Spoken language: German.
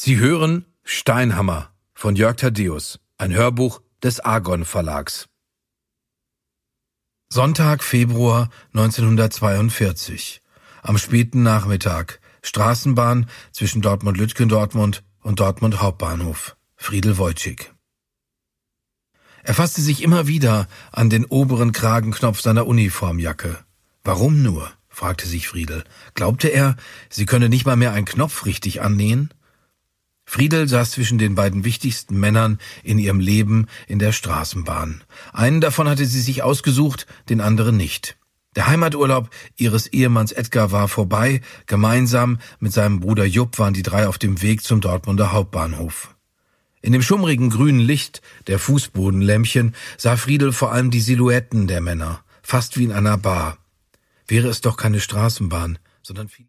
Sie hören Steinhammer von Jörg Thaddeus, ein Hörbuch des Argon Verlags. Sonntag, Februar 1942. Am späten Nachmittag. Straßenbahn zwischen Dortmund-Lütgendortmund und Dortmund Hauptbahnhof. Friedel Wojcik. Er fasste sich immer wieder an den oberen Kragenknopf seiner Uniformjacke. Warum nur? Fragte sich Friedel. Glaubte er, sie könne nicht mal mehr einen Knopf richtig annähen? Friedel saß zwischen den beiden wichtigsten Männern in ihrem Leben in der Straßenbahn. Einen davon hatte sie sich ausgesucht, den anderen nicht. Der Heimaturlaub ihres Ehemanns Edgar war vorbei. Gemeinsam mit seinem Bruder Jupp waren die drei auf dem Weg zum Dortmunder Hauptbahnhof. In dem schummrigen grünen Licht der Fußbodenlämpchen sah Friedel vor allem die Silhouetten der Männer, fast wie in einer Bar. Wäre es doch keine Straßenbahn, sondern viel